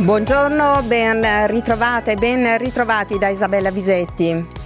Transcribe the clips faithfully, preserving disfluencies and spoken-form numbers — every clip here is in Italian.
Buongiorno, ben ritrovate, ben ritrovati da Isabella Visetti.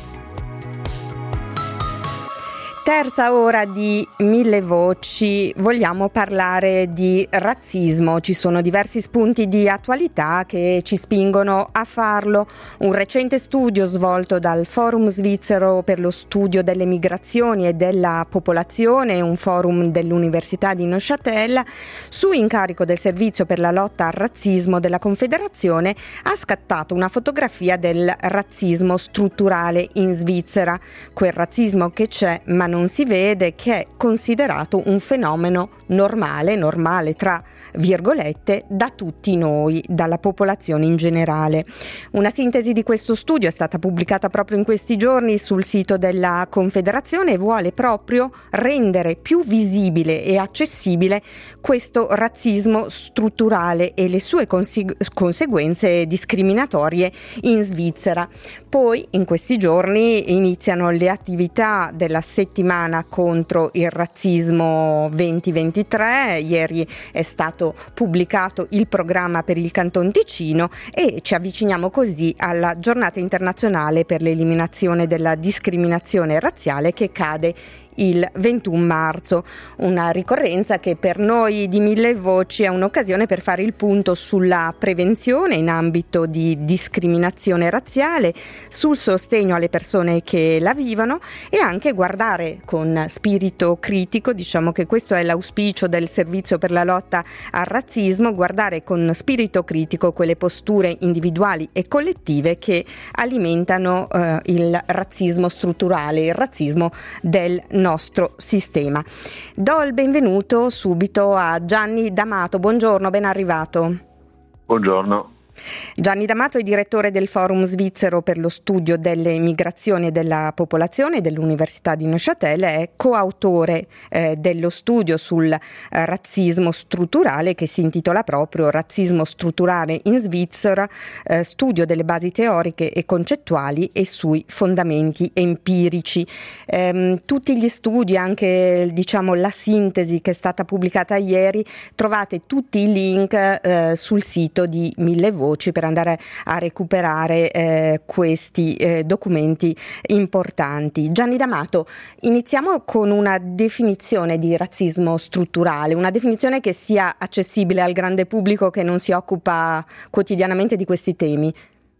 Terza ora di Mille Voci, vogliamo parlare di razzismo. Ci sono diversi spunti di attualità che ci spingono a farlo. Un recente studio svolto dal Forum Svizzero per lo studio delle migrazioni e della popolazione, un forum dell'Università di Neuchâtel, su incarico del Servizio per la lotta al razzismo della Confederazione, ha scattato una fotografia del razzismo strutturale in Svizzera. Quel razzismo che c'è ma non non si vede, che è considerato un fenomeno normale, normale tra virgolette, da tutti noi, dalla popolazione in generale. Una sintesi di questo studio è stata pubblicata proprio in questi giorni sul sito della Confederazione e vuole proprio rendere più visibile e accessibile questo razzismo strutturale e le sue consegu- conseguenze discriminatorie in Svizzera. Poi in questi giorni iniziano le attività della settimana contro il razzismo venti ventitré. Ieri è stato pubblicato il programma per il Canton Ticino e ci avviciniamo così alla giornata internazionale per l'eliminazione della discriminazione razziale che cade il ventuno marzo, una ricorrenza che per noi di Mille Voci è un'occasione per fare il punto sulla prevenzione in ambito di discriminazione razziale, sul sostegno alle persone che la vivono e anche guardare con spirito critico, diciamo che questo è l'auspicio del Servizio per la lotta al razzismo, guardare con spirito critico quelle posture individuali e collettive che alimentano eh, il razzismo strutturale, il razzismo del nostro sistema. Do il benvenuto subito a Gianni D'Amato. Buongiorno, ben arrivato. Buongiorno. Gianni D'Amato è direttore del Forum Svizzero per lo studio delle migrazioni e della popolazione dell'Università di Neuchâtel, è coautore eh, dello studio sul eh, razzismo strutturale che si intitola proprio Razzismo strutturale in Svizzera, eh, studio delle basi teoriche e concettuali e sui fondamenti empirici. Ehm, tutti gli studi, anche diciamo la sintesi che è stata pubblicata ieri, trovate tutti i link eh, sul sito di Mille Voci per andare a recuperare eh, questi eh, documenti importanti. Gianni D'Amato, iniziamo con una definizione di razzismo strutturale, una definizione che sia accessibile al grande pubblico che non si occupa quotidianamente di questi temi.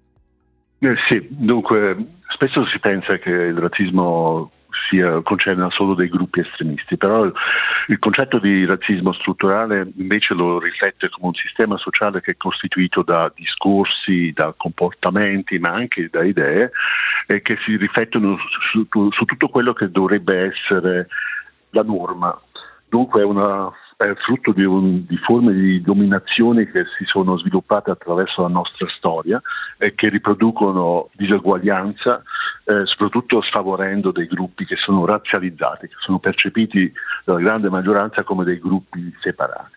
Eh sì, dunque spesso si pensa che il razzismo sia concerna solo dei gruppi estremisti, però il concetto di razzismo strutturale invece lo riflette come un sistema sociale che è costituito da discorsi, da comportamenti, ma anche da idee, e che si riflettono su, su, su tutto quello che dovrebbe essere la norma. Dunque è una è frutto di, un, di forme di dominazione che si sono sviluppate attraverso la nostra storia e che riproducono diseguaglianza, eh, soprattutto sfavorendo dei gruppi che sono razzializzati, che sono percepiti dalla grande maggioranza come dei gruppi separati.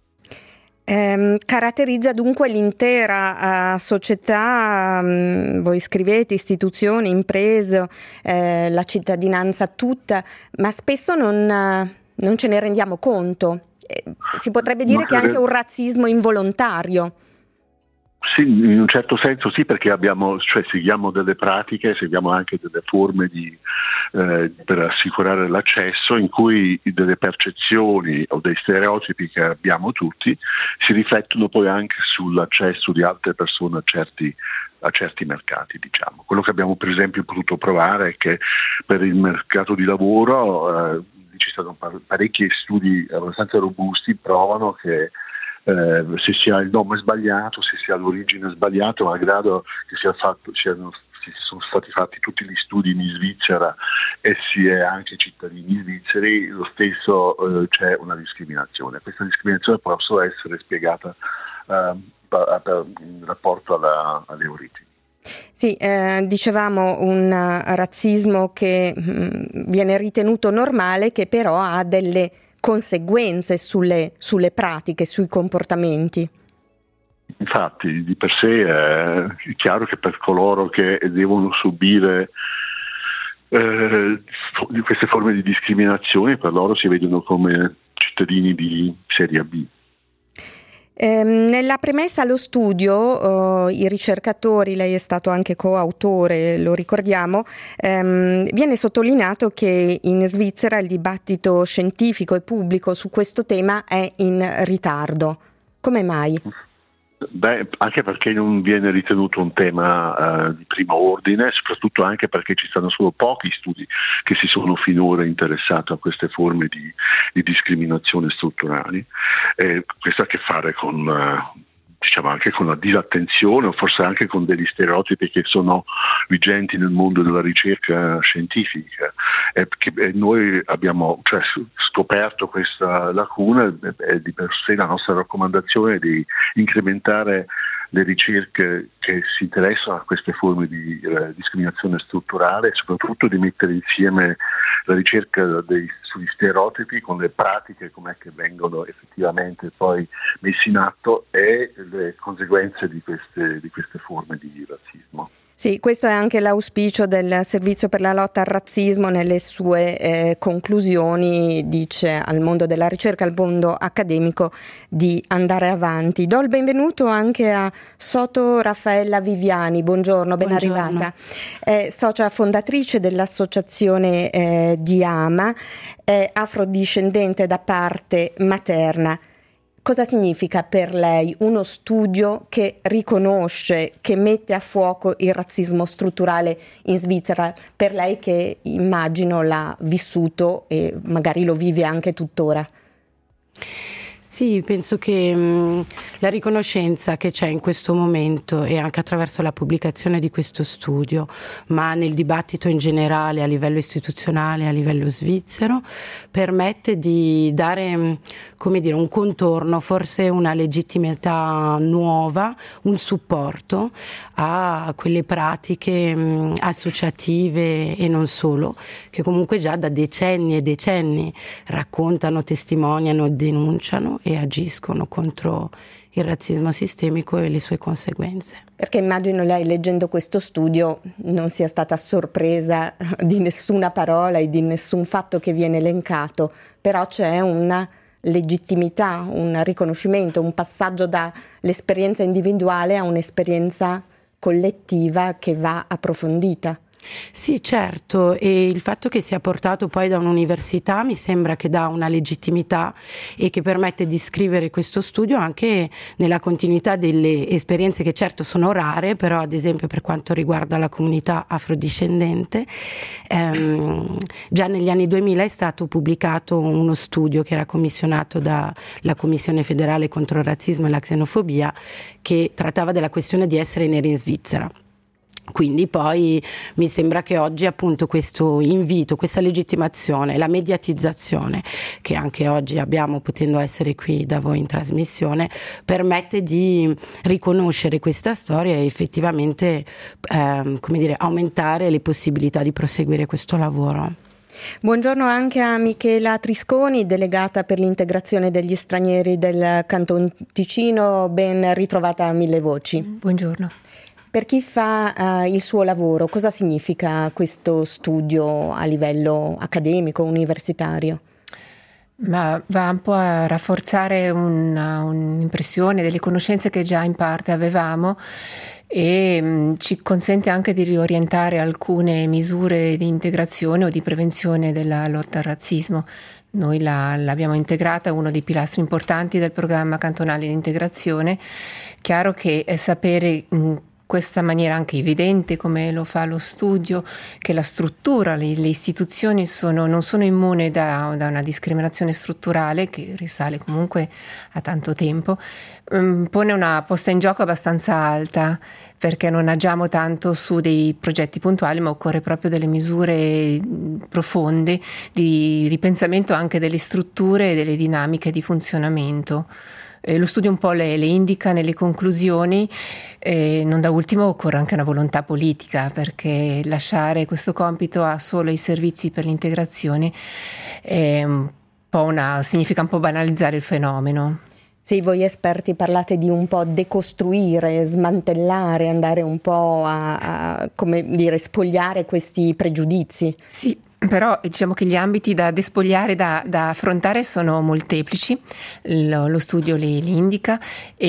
Eh, caratterizza dunque l'intera uh, società, um, voi scrivete istituzioni, imprese, eh, la cittadinanza tutta, ma spesso non, uh, non ce ne rendiamo conto. Eh, si potrebbe dire Ma che è anche un razzismo involontario. Sì, in un certo senso sì, perché abbiamo, cioè seguiamo delle pratiche, seguiamo anche delle forme di, eh, per assicurare l'accesso in cui delle percezioni o dei stereotipi che abbiamo tutti si riflettono poi anche sull'accesso di altre persone a certi a certi mercati, diciamo. Quello che abbiamo per esempio potuto provare è che per il mercato di lavoro eh, ci sono parecchi studi abbastanza robusti, provano che Eh, se si ha il nome sbagliato, se si ha l'origine sbagliata, malgrado che sia fatto, siano, si sono stati fatti tutti gli studi in Svizzera e si è anche cittadini svizzeri, lo stesso eh, c'è una discriminazione. Questa discriminazione può solo essere spiegata eh, in rapporto alla, alle origini. Sì, eh, dicevamo un razzismo che mh, viene ritenuto normale, che però ha delle conseguenze sulle, sulle pratiche, sui comportamenti. Infatti, di per sé è chiaro che per coloro che devono subire eh, queste forme di discriminazione, per loro si vedono come cittadini di serie B. Ehm, nella premessa allo studio, eh, i ricercatori, lei è stato anche coautore, lo ricordiamo, ehm, viene sottolineato che in Svizzera il dibattito scientifico e pubblico su questo tema è in ritardo. Come mai? Beh, anche perché non viene ritenuto un tema uh, di primo ordine, soprattutto anche perché ci stanno solo pochi studi che si sono finora interessati a queste forme di, di discriminazione strutturali. Eh, questo ha a che fare con uh, diciamo anche con la disattenzione o forse anche con degli stereotipi che sono vigenti nel mondo della ricerca scientifica, e che e noi abbiamo cioè, scoperto questa lacuna e di per sé la nostra raccomandazione è di incrementare le ricerche che si interessano a queste forme di eh, discriminazione strutturale e soprattutto di mettere insieme la ricerca dei, sugli stereotipi con le pratiche com'è che vengono effettivamente poi messi in atto e le conseguenze di queste, di queste forme di razzismo. Sì, questo è anche l'auspicio del Servizio per la lotta al razzismo. Nelle sue eh, conclusioni dice al mondo della ricerca, al mondo accademico di andare avanti. Do il benvenuto anche a Soto Raffaella Viviani, buongiorno, ben buongiorno. Arrivata. È socia fondatrice dell'associazione eh, Diama, è afrodiscendente da parte materna. Cosa significa per lei uno studio che riconosce, che mette a fuoco il razzismo strutturale in Svizzera? Per lei che immagino l'ha vissuto e magari lo vive anche tuttora. Sì, penso che mh, la riconoscenza che c'è in questo momento e anche attraverso la pubblicazione di questo studio, ma nel dibattito in generale a livello istituzionale, a livello svizzero, permette di dare, mh, come dire, un contorno, forse una legittimità nuova, un supporto a quelle pratiche mh, associative e non solo, che comunque già da decenni e decenni raccontano, testimoniano, denunciano e agiscono contro il razzismo sistemico e le sue conseguenze. Perché immagino lei, leggendo questo studio, non sia stata sorpresa di nessuna parola e di nessun fatto che viene elencato, però c'è una legittimità, un riconoscimento, un passaggio dall'esperienza individuale a un'esperienza collettiva che va approfondita. Sì, certo, e il fatto che sia portato poi da un'università mi sembra che dà una legittimità e che permette di scrivere questo studio anche nella continuità delle esperienze che certo sono rare, però ad esempio per quanto riguarda la comunità afrodiscendente, ehm, già negli anni duemila è stato pubblicato uno studio che era commissionato dalla Commissione federale contro il razzismo e la xenofobia, che trattava della questione di essere neri in Svizzera. Quindi poi mi sembra che oggi appunto questo invito, questa legittimazione, la mediatizzazione che anche oggi abbiamo potendo essere qui da voi in trasmissione, permette di riconoscere questa storia e effettivamente ehm, come dire, aumentare le possibilità di proseguire questo lavoro. Buongiorno anche a Michela Trisconi, delegata per l'integrazione degli stranieri del Canton Ticino, ben ritrovata a Mille Voci. Buongiorno. Per chi fa uh, il suo lavoro, cosa significa questo studio a livello accademico, universitario? Ma va un po' a rafforzare una, un'impressione delle conoscenze che già in parte avevamo e mh, ci consente anche di riorientare alcune misure di integrazione o di prevenzione della lotta al razzismo. Noi la, l'abbiamo integrata, uno dei pilastri importanti del programma cantonale di integrazione. Chiaro che è sapere mh, questa maniera anche evidente, come lo fa lo studio, che la struttura, le, le istituzioni sono, non sono immuni da, da una discriminazione strutturale che risale comunque a tanto tempo, um, pone una posta in gioco abbastanza alta, perché non agiamo tanto su dei progetti puntuali, ma occorre proprio delle misure profonde di ripensamento anche delle strutture e delle dinamiche di funzionamento. Eh, lo studio un po' le, le indica nelle conclusioni, e non da ultimo occorre anche una volontà politica, perché lasciare questo compito a solo i servizi per l'integrazione è un po' una, significa un po' banalizzare il fenomeno. Sì, voi esperti parlate di un po' decostruire, smantellare, andare un po' a, a come dire, spogliare questi pregiudizi. Sì. Però diciamo che gli ambiti da despogliare, da, da affrontare sono molteplici, lo, lo studio li, li indica,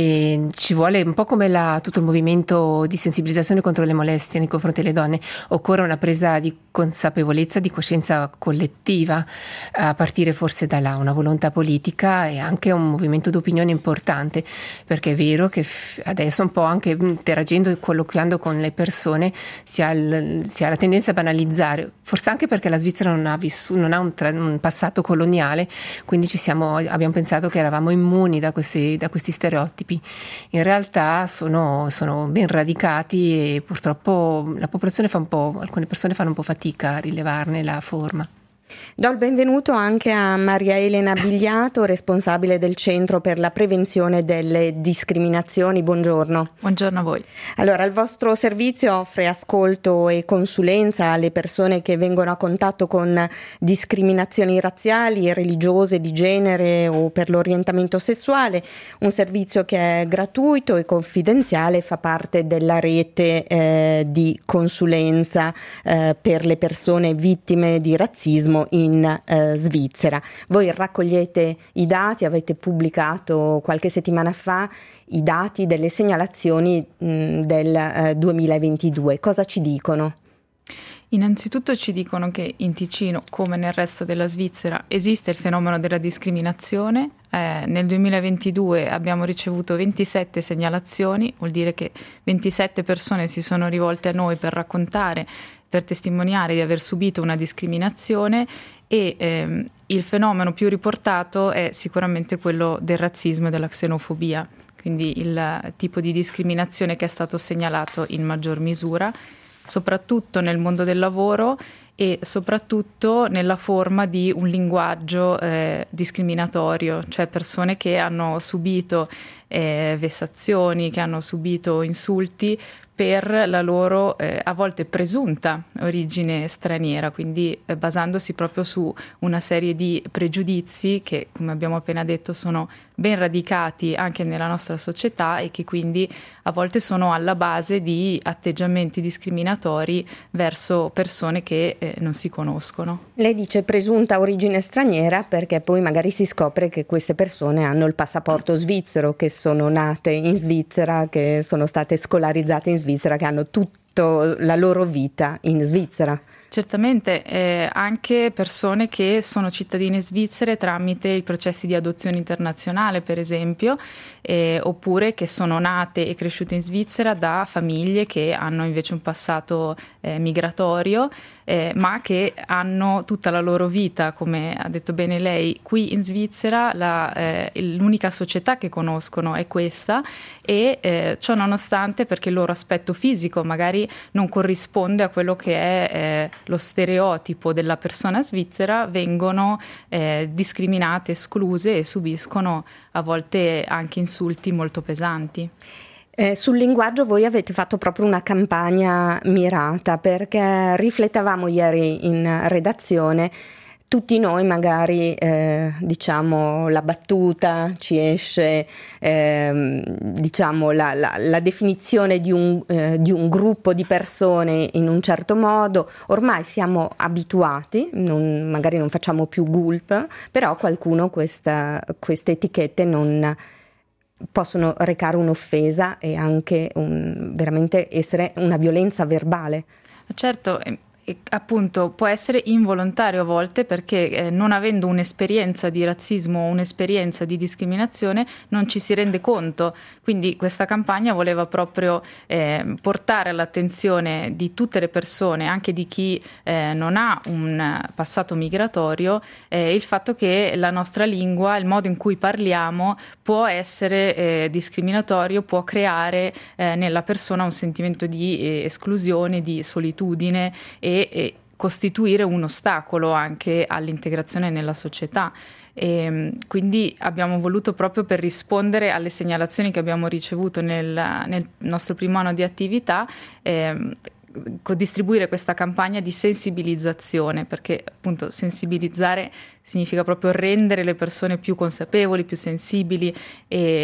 e ci vuole un po' come la, tutto il movimento di sensibilizzazione contro le molestie nei confronti delle donne, occorre una presa di consapevolezza, di coscienza collettiva, a partire forse da una volontà politica e anche un movimento d'opinione importante, perché è vero che adesso un po' anche interagendo e colloquiando con le persone si ha, il, si ha la tendenza a banalizzare, forse anche perché la Svizzera non ha, vissuto, non ha un, tra, un passato coloniale, quindi ci siamo, abbiamo pensato che eravamo immuni da questi, da questi stereotipi. In realtà sono, sono ben radicati e purtroppo la popolazione fa un po', alcune persone fanno un po' fatica a rilevarne la forma. Do il benvenuto anche a Maria Elena Bigliato, responsabile del Centro per la Prevenzione delle Discriminazioni. Buongiorno. Buongiorno a voi. Allora, il vostro servizio offre ascolto e consulenza alle persone che vengono a contatto con discriminazioni razziali, religiose, di genere o per l'orientamento sessuale. Un servizio che è gratuito e confidenziale, fa parte della rete eh, di consulenza eh, per le persone vittime di razzismo in eh, Svizzera. Voi raccogliete i dati, avete pubblicato qualche settimana fa i dati delle segnalazioni mh, del eh, duemilaventidue. Cosa ci dicono? Innanzitutto ci dicono che in Ticino, come nel resto della Svizzera, esiste il fenomeno della discriminazione. Eh, nel duemilaventidue abbiamo ricevuto ventisette segnalazioni, vuol dire che ventisette persone si sono rivolte a noi per raccontare, per testimoniare di aver subito una discriminazione, e ehm, il fenomeno più riportato è sicuramente quello del razzismo e della xenofobia, quindi il tipo di discriminazione che è stato segnalato in maggior misura, soprattutto nel mondo del lavoro e soprattutto nella forma di un linguaggio eh, discriminatorio, cioè persone che hanno subito eh, vessazioni, che hanno subito insulti per la loro eh, a volte presunta origine straniera, quindi eh, basandosi proprio su una serie di pregiudizi che, come abbiamo appena detto, sono ben radicati anche nella nostra società e che quindi a volte sono alla base di atteggiamenti discriminatori verso persone che eh, non si conoscono. Lei dice presunta origine straniera perché poi magari si scopre che queste persone hanno il passaporto svizzero, che sono nate in Svizzera, che sono state scolarizzate in Svizzera, che hanno tutta la loro vita in Svizzera. Certamente, eh, anche persone che sono cittadine svizzere tramite i processi di adozione internazionale, per esempio, eh, oppure che sono nate e cresciute in Svizzera da famiglie che hanno invece un passato eh, migratorio, eh, ma che hanno tutta la loro vita, come ha detto bene lei, qui in Svizzera. La, eh, l'unica società che conoscono è questa, e eh, ciò nonostante, perché il loro aspetto fisico magari non corrisponde a quello che è eh, lo stereotipo della persona svizzera, vengono eh, discriminate, escluse e subiscono a volte anche insulti molto pesanti. Eh, sul linguaggio voi avete fatto proprio una campagna mirata, perché riflettavamo ieri in redazione. Tutti noi magari eh, diciamo la battuta, ci esce eh, diciamo la, la, la definizione di un, eh, di un gruppo di persone in un certo modo. Ormai siamo abituati, non, magari non facciamo più gulp, però qualcuno questa, queste etichette non possono recare un'offesa e anche un, veramente essere una violenza verbale. Certo. Appunto può essere involontario a volte, perché eh, non avendo un'esperienza di razzismo o un'esperienza di discriminazione non ci si rende conto. Quindi questa campagna voleva proprio eh, portare all'attenzione di tutte le persone, anche di chi eh, non ha un passato migratorio, eh, il fatto che la nostra lingua, il modo in cui parliamo può essere eh, discriminatorio, può creare eh, nella persona un sentimento di eh, esclusione, di solitudine e e costituire un ostacolo anche all'integrazione nella società. E quindi abbiamo voluto, proprio per rispondere alle segnalazioni che abbiamo ricevuto nel, nel nostro primo anno di attività, eh, distribuire questa campagna di sensibilizzazione, perché appunto sensibilizzare significa proprio rendere le persone più consapevoli, più sensibili, e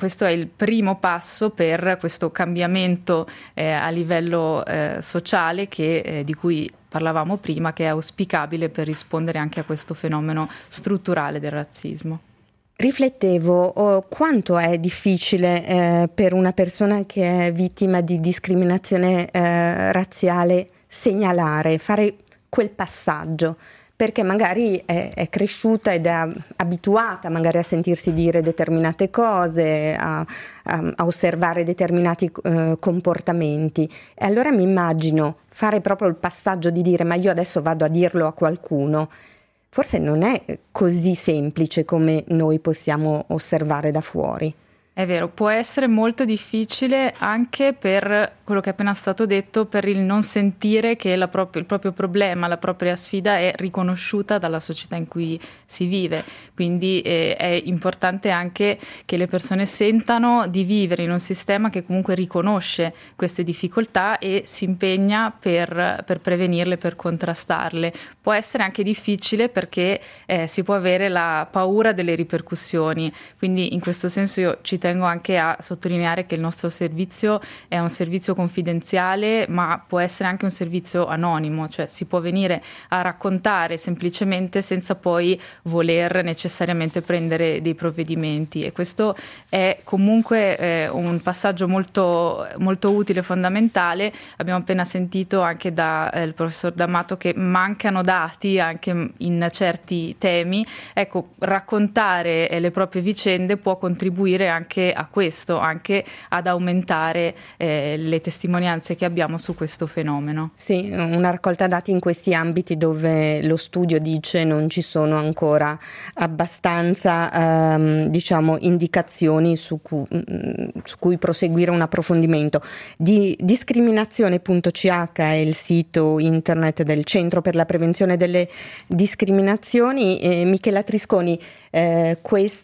questo è il primo passo per questo cambiamento eh, a livello eh, sociale che, eh, di cui parlavamo prima, che è auspicabile per rispondere anche a questo fenomeno strutturale del razzismo. Riflettevo oh, quanto è difficile eh, per una persona che è vittima di discriminazione eh, razziale segnalare, fare quel passaggio, perché magari è, è cresciuta ed è abituata magari a sentirsi dire determinate cose, a, a, a osservare determinati eh, comportamenti. E allora mi immagino fare proprio il passaggio di dire ma io adesso vado a dirlo a qualcuno. Forse non è così semplice come noi possiamo osservare da fuori. È vero, può essere molto difficile anche per quello che è appena stato detto, per il non sentire che la proprio, il proprio problema, la propria sfida è riconosciuta dalla società in cui si vive. Quindi eh, è importante anche che le persone sentano di vivere in un sistema che comunque riconosce queste difficoltà e si impegna per, per prevenirle, per contrastarle. Può essere anche difficile perché eh, si può avere la paura delle ripercussioni. Quindi in questo senso io ci tengo anche a sottolineare che il nostro servizio è un servizio confidenziale, ma può essere anche un servizio anonimo, cioè si può venire a raccontare semplicemente senza poi voler necessariamente prendere dei provvedimenti, e questo è comunque eh, un passaggio molto, molto utile e fondamentale. Abbiamo appena sentito anche dal eh, professor D'Amato che mancano dati anche in certi temi. Ecco, raccontare eh, le proprie vicende può contribuire anche a questo, anche ad aumentare eh, le testimonianze che abbiamo su questo fenomeno. Sì, una raccolta dati in questi ambiti dove lo studio dice non ci sono ancora abbastanza ehm, diciamo indicazioni su cui, su cui proseguire un approfondimento. Di discriminazione punto c h è il sito internet del Centro per la Prevenzione delle Discriminazioni. eh, Michela Trisconi, eh,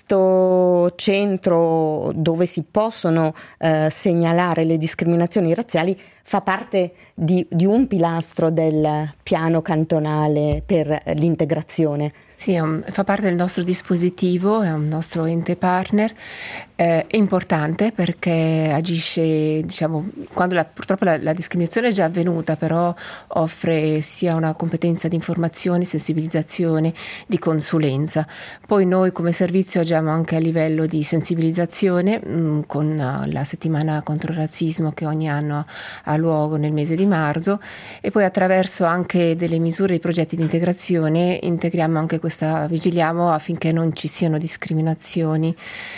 questo centro dove si possono eh, segnalare le discriminazioni razziali fa parte di, di un pilastro del piano cantonale per l'integrazione. Sì, è un, fa parte del nostro dispositivo, è un nostro ente partner, eh, è importante perché agisce, diciamo, quando la, purtroppo la, la discriminazione è già avvenuta, però offre sia una competenza di informazione, sensibilizzazione, di consulenza. Poi noi come servizio agiamo anche a livello di sensibilizzazione mh, con uh, la settimana contro il razzismo che ogni anno ha luogo nel mese di marzo, e poi attraverso anche delle misure e progetti di integrazione integriamo anche questa, vigiliamo affinché non ci siano discriminazioni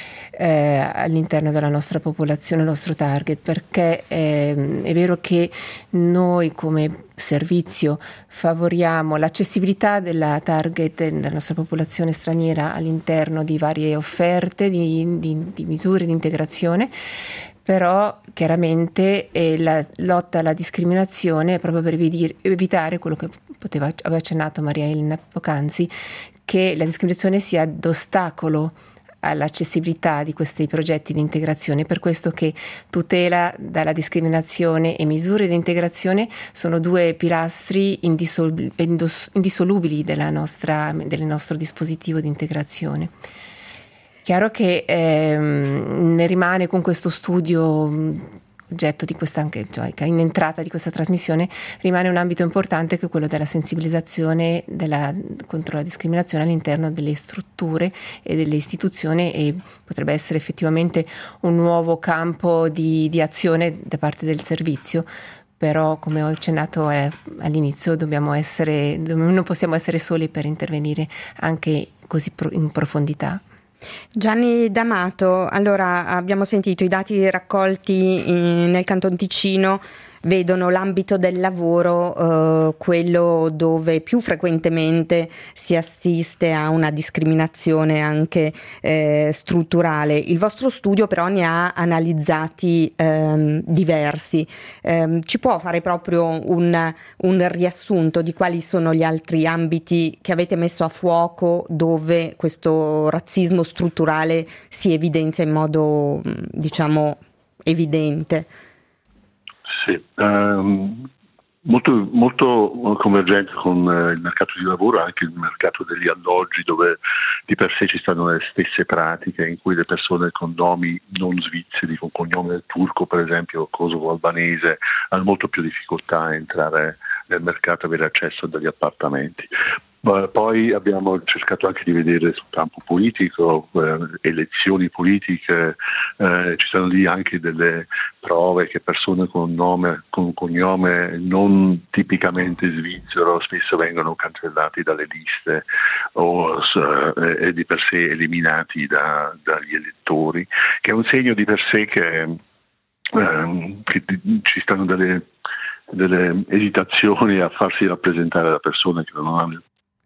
eh, all'interno della nostra popolazione, il nostro target, perché eh, è vero che noi come servizio favoriamo l'accessibilità della target della nostra popolazione straniera all'interno di varie offerte di, di, di misure di integrazione, però chiaramente eh, la lotta alla discriminazione è proprio per evitare quello che poteva, aveva accennato Maria Elena poc'anzi, che la discriminazione sia d'ostacolo all'accessibilità di questi progetti di integrazione. Per questo che tutela dalla discriminazione e misure di integrazione sono due pilastri indissol- indissolubili della nostra, del nostro dispositivo di integrazione. Chiaro che ehm, ne rimane con questo studio mh, oggetto di questa anche, cioè in entrata di questa trasmissione, rimane un ambito importante che è quello della sensibilizzazione della, contro la discriminazione all'interno delle strutture e delle istituzioni, e potrebbe essere effettivamente un nuovo campo di, di azione da parte del servizio. Però, come ho accennato eh, all'inizio, dobbiamo essere, non possiamo essere soli per intervenire anche così pro, in profondità. Gianni D'Amato, allora abbiamo sentito i dati raccolti in, nel Canton Ticino vedono l'ambito del lavoro eh, quello dove più frequentemente si assiste a una discriminazione anche eh, strutturale. Il vostro studio però ne ha analizzati ehm, diversi. Eh, ci può fare proprio un, un riassunto di quali sono gli altri ambiti che avete messo a fuoco dove questo razzismo strutturale si evidenzia in modo, diciamo, evidente? Sì, um, Molto, molto convergente con eh, il mercato di lavoro, anche il mercato degli alloggi, dove di per sé ci stanno le stesse pratiche in cui le persone con nomi non svizzeri, con cognome turco per esempio, kosovo albanese, hanno molto più difficoltà a entrare nel mercato e avere accesso a degli appartamenti. Poi abbiamo cercato anche di vedere sul campo politico, eh, elezioni politiche, eh, ci sono lì anche delle prove che persone con nome, con cognome non tipicamente svizzero spesso vengono cancellati dalle liste o eh, e di per sé eliminati da, dagli elettori, che è un segno di per sé che, eh, che ci stanno delle, delle esitazioni a farsi rappresentare da persone che non hanno.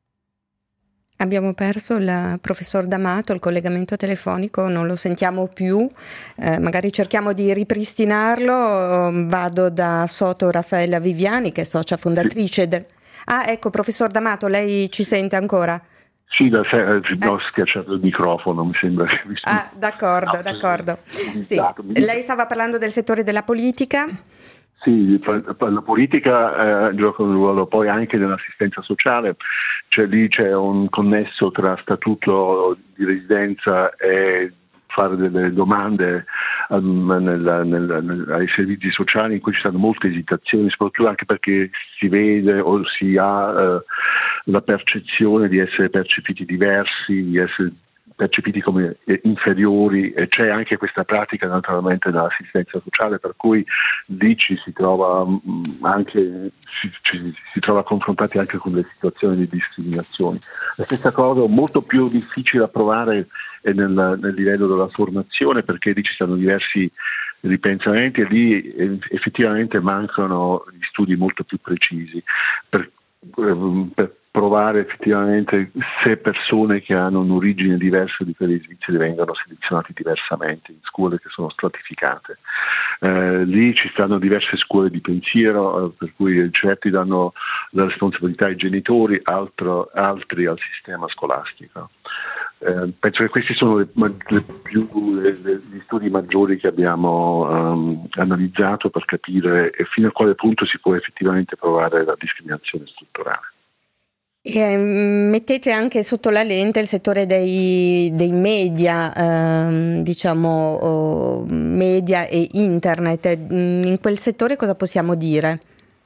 Abbiamo perso il professor D'Amato, il collegamento telefonico non lo sentiamo più, eh, magari cerchiamo di ripristinarlo. Vado da Soto Raffaella Viviani, che è socia fondatrice sì. del... Ah, ecco, professor D'Amato, lei ci sente ancora? Sì, da se, eh. ho schiacciato il microfono, mi sembra che mi Ah, d'accordo, no, d'accordo. Sì. Lei stava parlando del settore della politica? Sì, sì, la politica eh, gioca un ruolo poi anche nell'assistenza sociale, cioè lì c'è un connesso tra statuto di residenza e fare delle domande um, nel, nel, nel, ai servizi sociali in cui ci sono molte esitazioni, soprattutto anche perché si vede o si ha uh, la percezione di essere percepiti diversi, di essere percepiti come inferiori, e c'è anche questa pratica naturalmente dell'assistenza sociale, per cui lì ci si trova anche si, ci, si trova confrontati anche con le situazioni di discriminazione. La stessa cosa, molto più difficile da provare è nel, nel livello della formazione, perché lì ci sono diversi ripensamenti e lì effettivamente mancano gli studi molto più precisi per, per provare effettivamente se persone che hanno un'origine diversa di quelli svizzeri vengono selezionati diversamente in scuole che sono stratificate. Eh, lì ci stanno diverse scuole di pensiero, eh, per cui certi danno la responsabilità ai genitori, altro, altri al sistema scolastico. Eh, penso che questi sono le, le più, le, le, gli studi maggiori che abbiamo um, analizzato per capire fino a quale punto si può effettivamente provare la discriminazione strutturale. E mettete anche sotto la lente il settore dei, dei media, ehm, diciamo oh, media e internet. In quel settore cosa possiamo dire?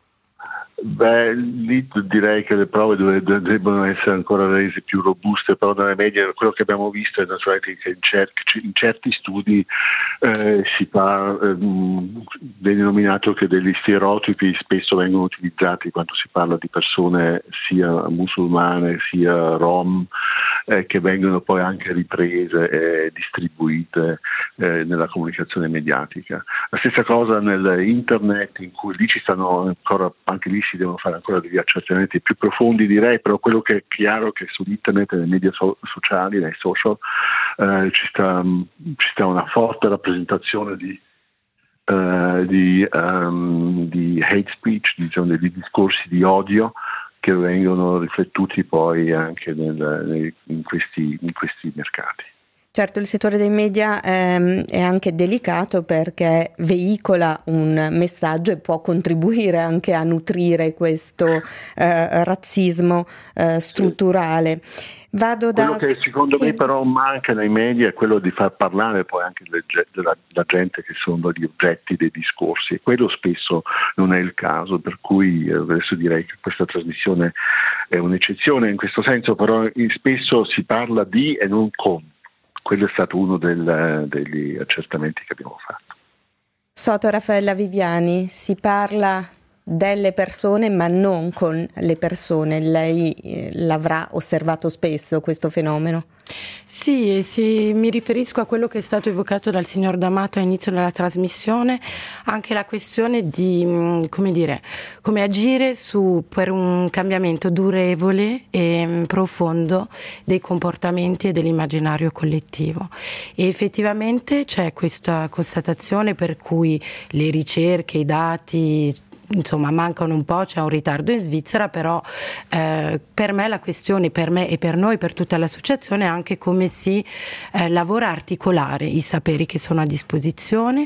Beh, lì direi che le prove dove, debbono essere ancora rese più robuste, però nelle medie quello che abbiamo visto è naturalmente che in, cer- in certi studi eh, si parla, ehm, viene nominato che degli stereotipi spesso vengono utilizzati quando si parla di persone sia musulmane sia rom, eh, che vengono poi anche riprese e distribuite eh, nella comunicazione mediatica. La stessa cosa nell'internet, in cui lì ci stanno ancora, anche lì si devono fare ancora degli accertamenti più profondi, direi, però quello che è chiaro è che su internet e nei media so- sociali, nei social, eh, ci, sta, ci sta una forte rappresentazione di, uh, di, um, di hate speech, diciamo, degli discorsi di odio che vengono riflettuti poi anche nel, nei, in, questi, in questi mercati. Certo, il settore dei media ehm, è anche delicato perché veicola un messaggio e può contribuire anche a nutrire questo eh, razzismo eh, strutturale. Vado quello da... che secondo sì. me però manca nei media è quello di far parlare poi anche le, della, la gente che sono gli oggetti dei discorsi, e quello spesso non è il caso, per cui adesso direi che questa trasmissione è un'eccezione in questo senso, però spesso si parla di e non con. Quello è stato uno del, degli accertamenti che abbiamo fatto. Soto Raffaella Viviani, si parla delle persone ma non con le persone. Lei eh, l'avrà osservato spesso questo fenomeno? Sì, sì, mi riferisco a quello che è stato evocato dal signor D'Amato all'inizio della trasmissione, anche la questione di, come dire, come agire su per un cambiamento durevole e profondo dei comportamenti e dell'immaginario collettivo. E effettivamente c'è questa constatazione per cui le ricerche, i dati insomma mancano un po', c'è un ritardo in Svizzera, però eh, per me la questione, per me e per noi, per tutta l'associazione, è anche come si eh, lavora a articolare i saperi che sono a disposizione,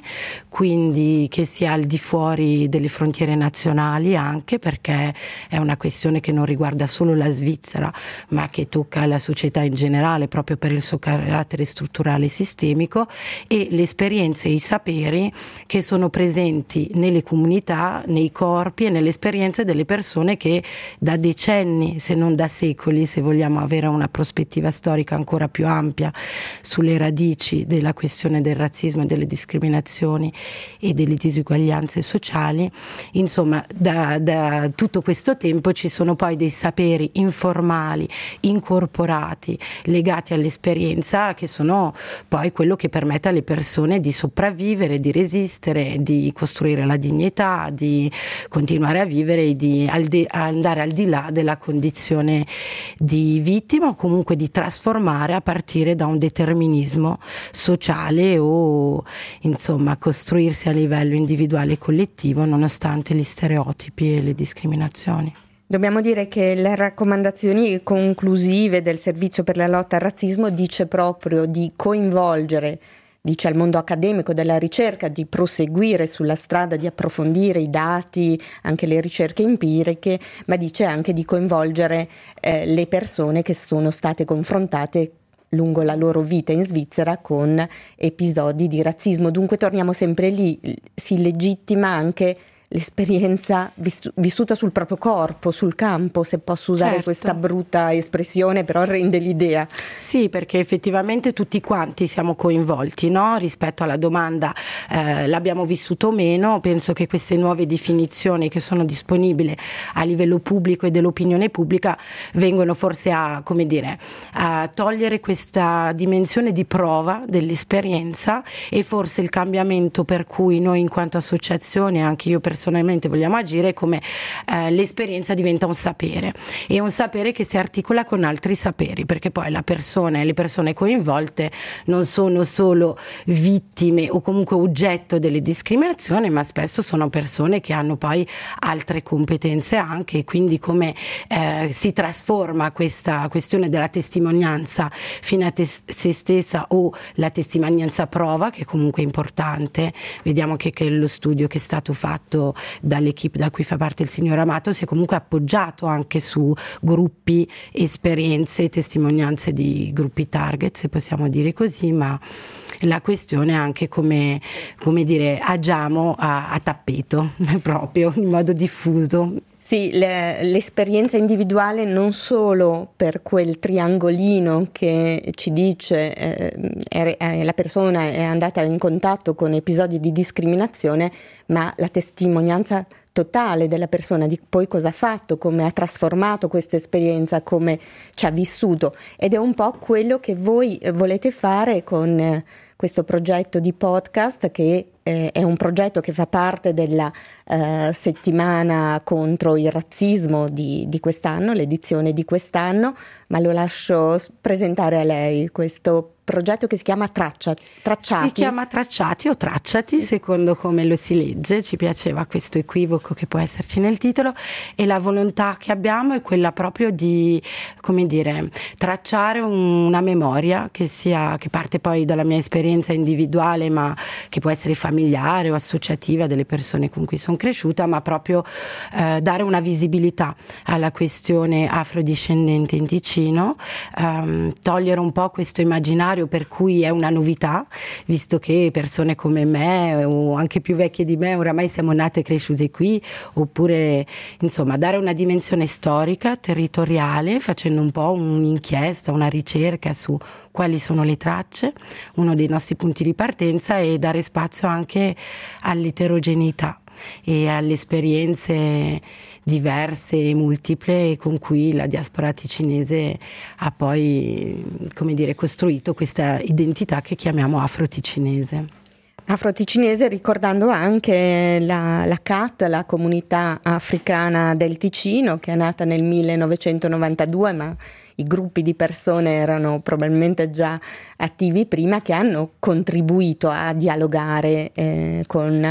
quindi che sia al di fuori delle frontiere nazionali, anche perché è una questione che non riguarda solo la Svizzera ma che tocca la società in generale proprio per il suo carattere strutturale e sistemico, e le esperienze e i saperi che sono presenti nelle comunità, nei corpi e nelle esperienze delle persone che da decenni, se non da secoli, se vogliamo avere una prospettiva storica ancora più ampia sulle radici della questione del razzismo e delle discriminazioni e delle disuguaglianze sociali, insomma da, da tutto questo tempo ci sono poi dei saperi informali incorporati legati all'esperienza, che sono poi quello che permette alle persone di sopravvivere, di resistere, di costruire la dignità, di continuare a vivere e di al di, andare al di là della condizione di vittima, o comunque di trasformare a partire da un determinismo sociale, o insomma costruirsi a livello individuale e collettivo nonostante gli stereotipi e le discriminazioni. Dobbiamo dire che le raccomandazioni conclusive del Servizio per la lotta al razzismo dice proprio di coinvolgere, dice al mondo accademico della ricerca, di proseguire sulla strada, di approfondire i dati, anche le ricerche empiriche, ma dice anche di coinvolgere eh, le persone che sono state confrontate lungo la loro vita in Svizzera con episodi di razzismo. Dunque torniamo sempre lì, si legittima anche l'esperienza vissuta sul proprio corpo, sul campo, se posso usare certo. questa brutta espressione, però rende l'idea. Sì, perché effettivamente tutti quanti siamo coinvolti, no? Rispetto alla domanda eh, l'abbiamo vissuto o meno, penso che queste nuove definizioni che sono disponibili a livello pubblico e dell'opinione pubblica vengono forse a, come dire, a togliere questa dimensione di prova dell'esperienza, e forse il cambiamento per cui noi in quanto associazione, anche io personalmente, personalmente vogliamo agire come eh, l'esperienza diventa un sapere, e un sapere che si articola con altri saperi, perché poi la persona e le persone coinvolte non sono solo vittime o comunque oggetto delle discriminazioni, ma spesso sono persone che hanno poi altre competenze anche, e quindi come eh, si trasforma questa questione della testimonianza fino a te- se stessa, o la testimonianza prova, che comunque è importante. Vediamo che, che lo studio che è stato fatto dall'equipe da cui fa parte il signor Amato si è comunque appoggiato anche su gruppi, esperienze, testimonianze di gruppi target, se possiamo dire così, ma la questione è anche come, come dire, agiamo a, a tappeto proprio in modo diffuso. Sì, le, l'esperienza individuale non solo per quel triangolino che ci dice eh, è, è, la persona è andata in contatto con episodi di discriminazione, ma la testimonianza totale della persona di poi cosa ha fatto, come ha trasformato questa esperienza, come ci ha vissuto, ed è un po' quello che voi volete fare con eh, questo progetto di podcast, che eh, è un progetto che fa parte della eh, settimana contro il razzismo di, di quest'anno, l'edizione di quest'anno, ma lo lascio presentare a lei questo progetto che si chiama Traccia, Tracciati. Si chiama Tracciati o Tracciati, secondo come lo si legge. Ci piaceva questo equivoco che può esserci nel titolo, e la volontà che abbiamo è quella proprio di, come dire, tracciare un, una memoria che sia, che parte poi dalla mia esperienza individuale, ma che può essere familiare o associativa delle persone con cui sono cresciuta, ma proprio eh, dare una visibilità alla questione afrodiscendente in Ticino, ehm, togliere un po' questo immaginario per cui è una novità, visto che persone come me o anche più vecchie di me oramai siamo nate e cresciute qui, oppure insomma dare una dimensione storica, territoriale, facendo un po' un'inchiesta, una ricerca su quali sono le tracce, uno dei nostri punti di partenza, e dare spazio anche all'eterogeneità e alle esperienze diverse e multiple con cui la diaspora ticinese ha poi, come dire, costruito questa identità che chiamiamo afro-ticinese. Afro-ticinese, ricordando anche la, la C A T, la Comunità Africana del Ticino, che è nata nel millenovecentonovantadue, ma i gruppi di persone erano probabilmente già attivi prima, che hanno contribuito a dialogare eh, con la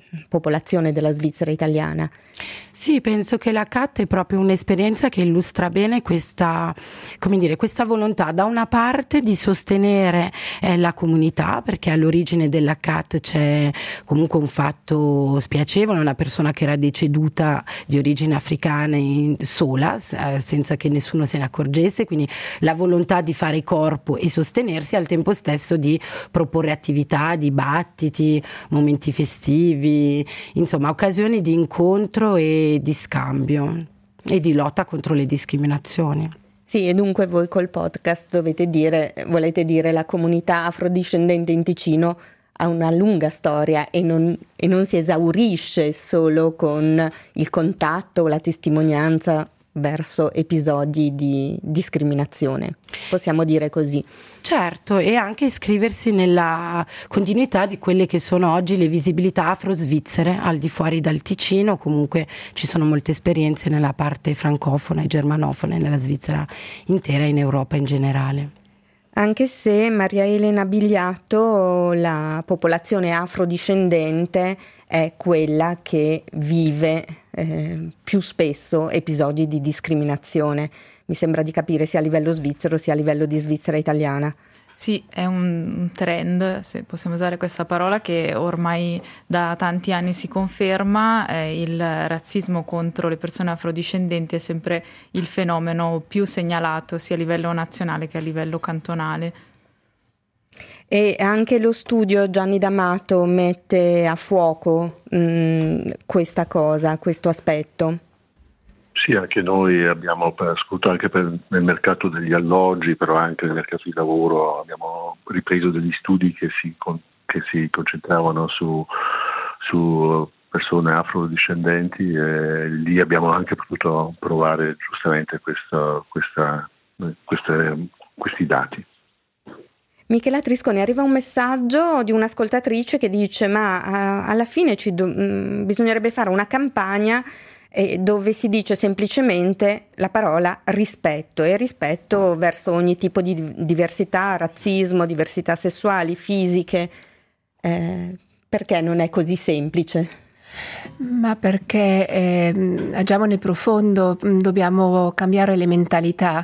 popolazione della Svizzera italiana. Sì, penso che la C A T è proprio un'esperienza che illustra bene questa, come dire, questa volontà da una parte di sostenere eh, la comunità, perché all'origine della C A T c'è comunque un fatto spiacevole, una persona che era deceduta di origine africana in, sola, eh, senza che nessuno se ne accorgesse, quindi la volontà di fare corpo e sostenersi, al tempo stesso di proporre attività, dibattiti, momenti festivi, insomma occasioni di incontro e di scambio e di lotta contro le discriminazioni. Sì, e dunque voi col podcast dovete dire, volete dire la comunità afrodiscendente in Ticino ha una lunga storia e non, e non si esaurisce solo con il contatto o la testimonianza verso episodi di discriminazione, possiamo dire così. Certo, e anche iscriversi nella continuità di quelle che sono oggi le visibilità afro-svizzere al di fuori dal Ticino. Comunque ci sono molte esperienze nella parte francofona e germanofona e nella Svizzera intera e in Europa in generale. Anche se Maria Elena Bigliatto, la popolazione afrodiscendente è quella che vive eh, più spesso episodi di discriminazione. Mi sembra di capire sia a livello svizzero sia a livello di Svizzera italiana. Sì, è un trend, se possiamo usare questa parola, che ormai da tanti anni si conferma. Eh, il razzismo contro le persone afrodiscendenti è sempre il fenomeno più segnalato sia a livello nazionale che a livello cantonale. E anche lo studio Gianni D'Amato mette a fuoco mh, questa cosa, questo aspetto. Sì, anche noi abbiamo, soprattutto anche per, nel mercato degli alloggi, però anche nel mercato di lavoro, abbiamo ripreso degli studi che si, che si concentravano su, su persone afrodiscendenti, e lì abbiamo anche potuto provare giustamente questo, questa, queste, questi dati. Michela Trisconi, arriva un messaggio di un'ascoltatrice che dice ma uh, alla fine ci do- mh, bisognerebbe fare una campagna eh, dove si dice semplicemente la parola rispetto, e rispetto verso ogni tipo di diversità, razzismo, diversità sessuali, fisiche. Eh, perché non è così semplice? Ma perché eh, agiamo nel profondo, dobbiamo cambiare le mentalità,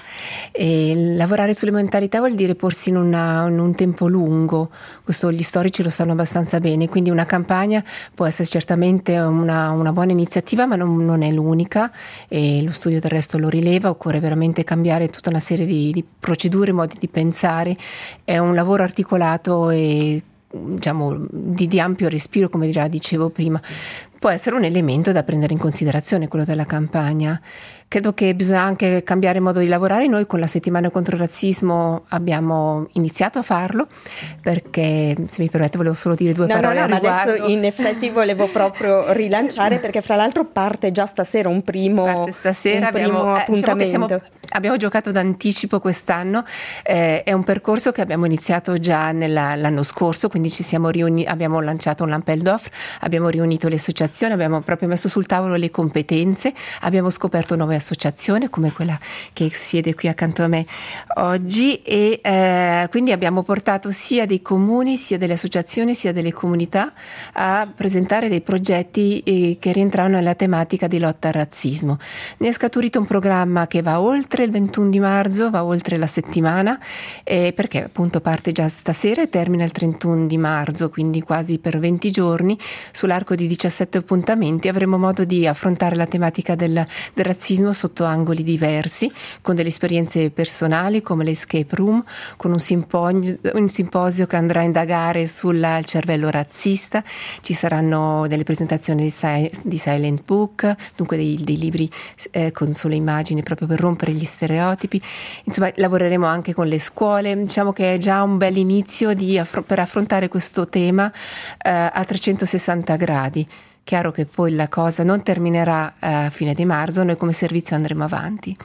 e lavorare sulle mentalità vuol dire porsi in, una, in un tempo lungo. Questo gli storici lo sanno abbastanza bene, quindi una campagna può essere certamente una, una buona iniziativa, ma non, non è l'unica, e lo studio del resto lo rileva. Occorre veramente cambiare tutta una serie di, di procedure, modi di pensare. È un lavoro articolato e diciamo di, di ampio respiro, come già dicevo prima. Può essere un elemento da prendere in considerazione, quello della campagna. Credo che bisogna anche cambiare modo di lavorare. Noi con la settimana contro il razzismo abbiamo iniziato a farlo, perché, se mi permette, volevo solo dire due no, parole no, no, al riguardo. Adesso in effetti volevo proprio rilanciare, perché fra l'altro parte già stasera un primo, parte stasera, un primo abbiamo, appuntamento. Eh, diciamo siamo, abbiamo giocato d'anticipo quest'anno, eh, è un percorso che abbiamo iniziato già nella, l'anno scorso, quindi ci siamo riuniti, abbiamo lanciato un Lampeldorf, abbiamo riunito le associazioni, abbiamo proprio messo sul tavolo le competenze, abbiamo scoperto nuove associazioni come quella che siede qui accanto a me oggi, e eh, quindi abbiamo portato sia dei comuni, sia delle associazioni, sia delle comunità a presentare dei progetti eh, che rientravano nella tematica di lotta al razzismo. Ne è scaturito un programma che va oltre il ventuno di marzo, va oltre la settimana, eh, perché appunto parte già stasera e termina il trentuno di marzo, quindi quasi per venti giorni. Sull'arco di diciassette appuntamenti avremo modo di affrontare la tematica del, del razzismo sotto angoli diversi, con delle esperienze personali come l'escape room, con un simposio, un simposio che andrà a indagare sul cervello razzista. Ci saranno delle presentazioni di, si, di silent book, dunque dei, dei libri eh, con sole immagini, proprio per rompere gli stereotipi. Insomma, lavoreremo anche con le scuole. Diciamo che è già un bel inizio di, per affrontare questo tema eh, a trecentosessanta gradi. Chiaro che poi la cosa non terminerà a fine di marzo, noi come servizio andremo avanti.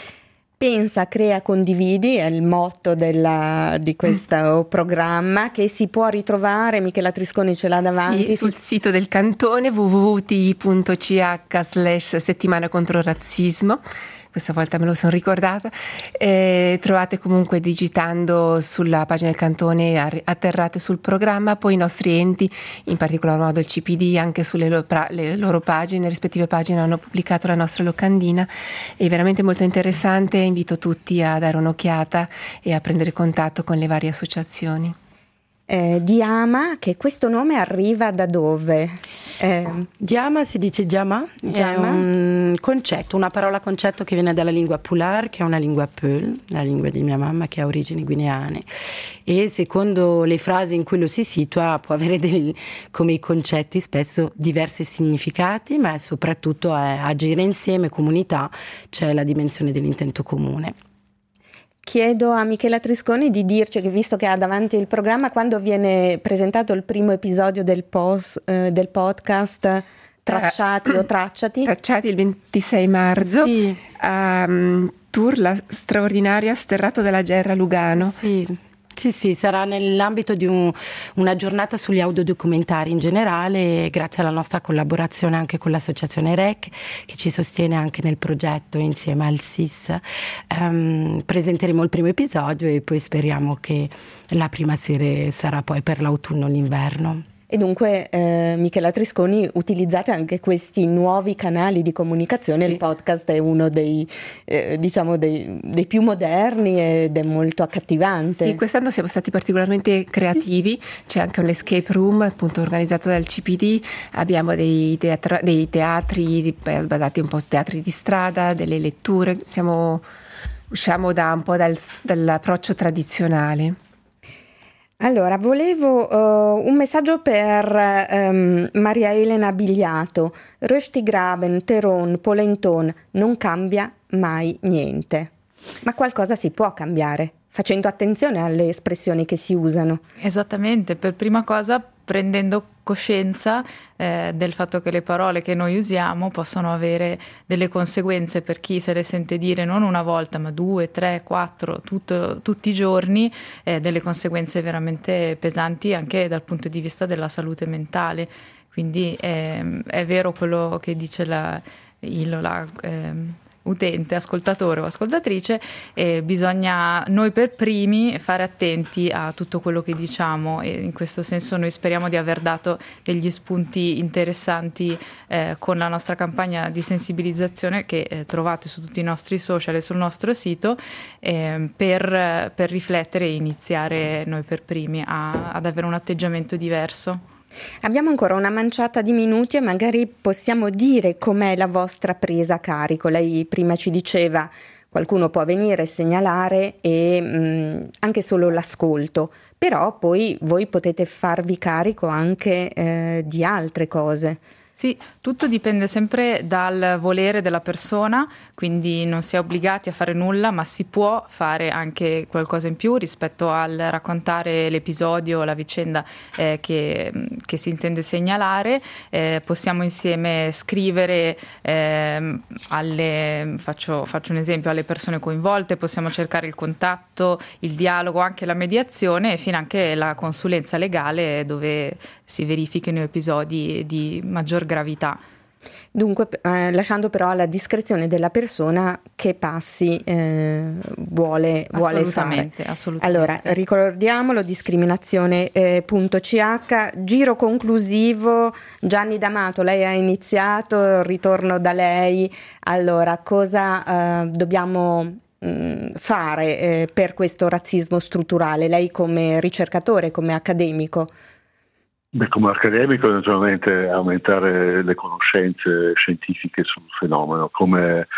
Pensa, crea, condividi è il motto della, di questo mm. programma, che si può ritrovare, Michela Trisconi ce l'ha davanti. Sì, sul si... sito del cantone w w w punto t i punto c h slash settimana contro razzismo. questa volta me lo sono ricordata. Eh, trovate comunque digitando sulla pagina del Cantone Atterrate sul programma, poi i nostri enti, in particolar modo il C P D, anche sulle loro, le loro pagine, rispettive pagine, hanno pubblicato la nostra locandina. È veramente molto interessante, invito tutti a dare un'occhiata e a prendere contatto con le varie associazioni. Eh, Diama, che questo nome arriva da dove? Eh, Diama si dice Diama, Diama, è un concetto, una parola concetto che viene dalla lingua Pular, che è una lingua Peul, la lingua di mia mamma che ha origini guineane, e secondo le frasi in cui lo si situa può avere dei, come i concetti spesso diversi significati, ma soprattutto è agire insieme, comunità, c'è la dimensione dell'intento comune. Chiedo a Michela Trisconi di dirci, che visto che ha davanti il programma, quando viene presentato il primo episodio del, post, eh, del podcast Tracciati eh, o Tracciati? Tracciati il ventisei marzo, sì. a um, Tour, la straordinaria Sterrato della Gerra Lugano. Sì. Sì, sì, sarà nell'ambito di un, una giornata sugli audiodocumentari in generale, grazie alla nostra collaborazione anche con l'associazione R E C, che ci sostiene anche nel progetto insieme al S I S. Um, presenteremo il primo episodio e poi speriamo che la prima serie sarà poi per l'autunno o l'inverno. E dunque, eh, Michela Trisconi, utilizzate anche questi nuovi canali di comunicazione. Sì. Il podcast è uno dei, eh, diciamo, dei, dei più moderni ed è molto accattivante. Sì, quest'anno siamo stati particolarmente creativi, c'è anche un escape room appunto organizzato dal C P D, abbiamo dei, teatra- dei teatri basati un po' su teatri di strada, delle letture, siamo, usciamo da un po' dal, dall'approccio tradizionale. Allora, volevo uh, un messaggio per um, Maria Elena Bigliato. Röstigraben, Teron, Polenton, non cambia mai niente. Ma qualcosa si può cambiare, facendo attenzione alle espressioni che si usano. Esattamente, per prima cosa prendendo coscienza eh, del fatto che le parole che noi usiamo possono avere delle conseguenze per chi se le sente dire non una volta ma due, tre, quattro, tutto, tutti i giorni, eh, delle conseguenze veramente pesanti anche dal punto di vista della salute mentale. Quindi eh, è vero quello che dice la, il, la eh, utente, ascoltatore o ascoltatrice, e bisogna noi per primi fare attenti a tutto quello che diciamo, e in questo senso noi speriamo di aver dato degli spunti interessanti eh, con la nostra campagna di sensibilizzazione che eh, trovate su tutti i nostri social e sul nostro sito, eh, per, per riflettere e iniziare noi per primi a, ad avere un atteggiamento diverso. Abbiamo ancora una manciata di minuti e magari possiamo dire com'è la vostra presa a carico. Lei prima ci diceva qualcuno può venire e segnalare e mh, anche solo l'ascolto, però poi voi potete farvi carico anche eh, di altre cose. Sì, tutto dipende sempre dal volere della persona, quindi non si è obbligati a fare nulla, ma si può fare anche qualcosa in più rispetto al raccontare l'episodio, la vicenda eh, che, che si intende segnalare. Eh, possiamo insieme scrivere eh, alle, faccio, faccio un esempio, alle persone coinvolte, possiamo cercare il contatto, il dialogo, anche la mediazione e fino anche la consulenza legale dove si verifichino episodi di maggior gravità. Dunque, eh, lasciando però alla discrezione della persona che passi eh, vuole, vuole fare. Assolutamente. Allora, ricordiamolo, discriminazione punto c h, giro conclusivo. Gianni D'Amato, lei ha iniziato, ritorno da lei. Allora, cosa eh, dobbiamo mh, fare eh, per questo razzismo strutturale? Lei come ricercatore, come accademico? Beh, come accademico naturalmente aumentare le conoscenze scientifiche sul fenomeno, come,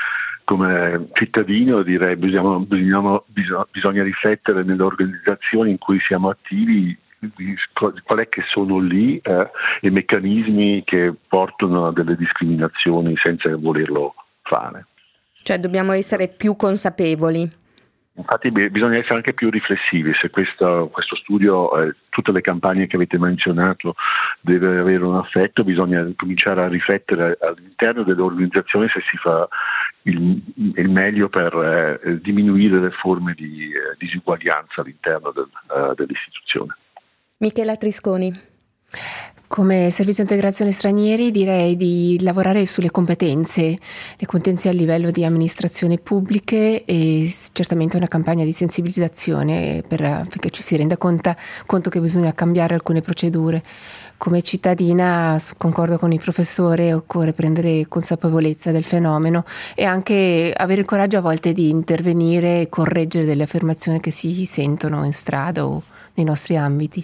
come cittadino direi bisogna, bisogna, bisogna riflettere nelle organizzazioni in cui siamo attivi di qual è che sono lì eh, i meccanismi che portano a delle discriminazioni senza volerlo fare. Cioè dobbiamo essere più consapevoli. Infatti bisogna essere anche più riflessivi. Se questo, questo studio, eh, tutte le campagne che avete menzionato deve avere un effetto, bisogna cominciare a riflettere all'interno dell'organizzazione se si fa il, il meglio per eh, diminuire le forme di eh, disuguaglianza all'interno del, uh, dell'istituzione. Michela Trisconi. come servizio di integrazione stranieri direi di lavorare sulle competenze, le competenze a livello di amministrazioni pubbliche e certamente una campagna di sensibilizzazione per, perché ci si renda conta, conto che bisogna cambiare alcune procedure. Come cittadina concordo con il professore, occorre prendere consapevolezza del fenomeno e anche avere il coraggio a volte di intervenire e correggere delle affermazioni che si sentono in strada o nei nostri ambiti.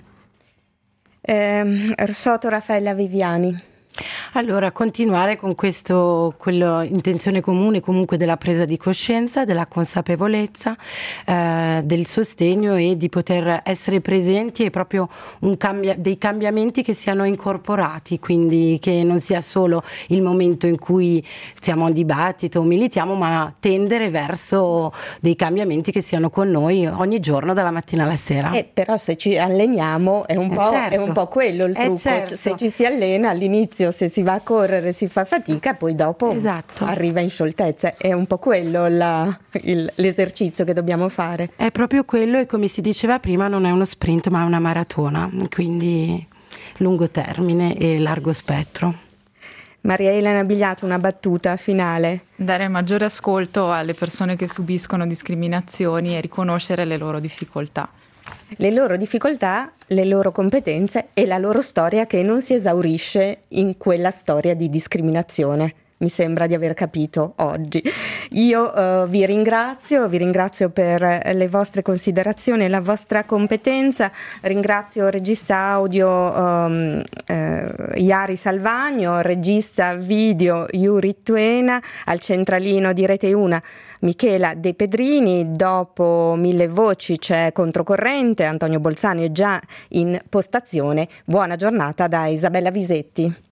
Eh, Soto Raffaella Viviani. Allora, continuare con questo, quello, intenzione comune comunque della presa di coscienza, della consapevolezza, eh, del sostegno e di poter essere presenti e proprio un cambia, dei cambiamenti che siano incorporati, quindi che non sia solo il momento in cui siamo a dibattito o militiamo, ma tendere verso dei cambiamenti che siano con noi ogni giorno dalla mattina alla sera. Eh, però se ci alleniamo è un, eh po', certo. è un po' quello il eh trucco, certo. Se ci si allena all'inizio, se si va a correre si fa fatica, poi dopo esatto. arriva in scioltezza. È un po' quello la, il, l'esercizio che dobbiamo fare. È proprio quello, e come si diceva prima non è uno sprint ma una maratona, quindi lungo termine e largo spettro. Maria Elena Bigliato, una battuta finale. Dare maggiore ascolto alle persone che subiscono discriminazioni e riconoscere le loro difficoltà. Le loro difficoltà, le loro competenze e la loro storia che non si esaurisce in quella storia di discriminazione. Mi sembra di aver capito oggi. Io uh, vi ringrazio, vi ringrazio per le vostre considerazioni e la vostra competenza. Ringrazio il regista audio um, eh, Iari Salvagno, regista video Yuri Tuena, al centralino di Rete Una Michela De Pedrini. Dopo Mille Voci c'è Controcorrente, Antonio Bolzani è già in postazione. Buona giornata da Isabella Visetti.